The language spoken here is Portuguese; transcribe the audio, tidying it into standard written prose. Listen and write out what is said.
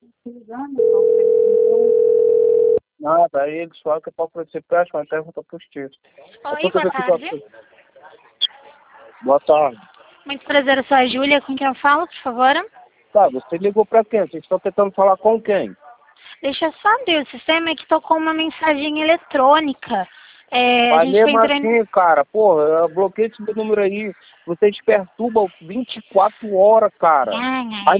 Nada, aí eles falam que é para oferecer peixe, mas pergunta para os tios. Oi, boa tarde. Boa tarde. Muito prazer, eu sou a Júlia, com quem eu falo, por favor? Tá, você ligou para quem? Vocês estão tentando falar com quem? Deixa eu só abrir o sistema que tocou uma mensagem eletrônica. A Mas gente foi mesmo entrando... assim, cara, porra, eu bloqueei esse número aí. Vocês perturbam 24 horas, cara. Aí